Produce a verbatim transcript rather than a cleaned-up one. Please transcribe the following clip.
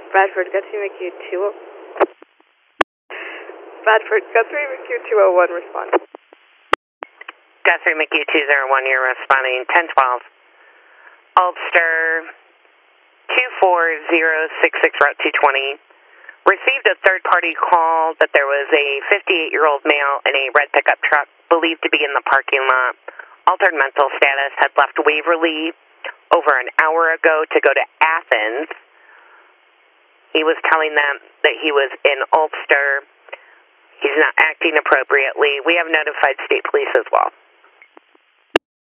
Bradford, Guthrie McHugh two oh. Bradford, Guthrie McHugh two oh one, respond. Guthrie McHugh two oh one, you're responding ten twelve. Ulster two four zero six six, route two twenty. Received a third-party call that there was a fifty-eight-year-old male in a red pickup truck believed to be in the parking lot. Altered mental status, had left Waverly over an hour ago to go to Athens. He was telling them that he was in Ulster. He's not acting appropriately. We have notified state police as well.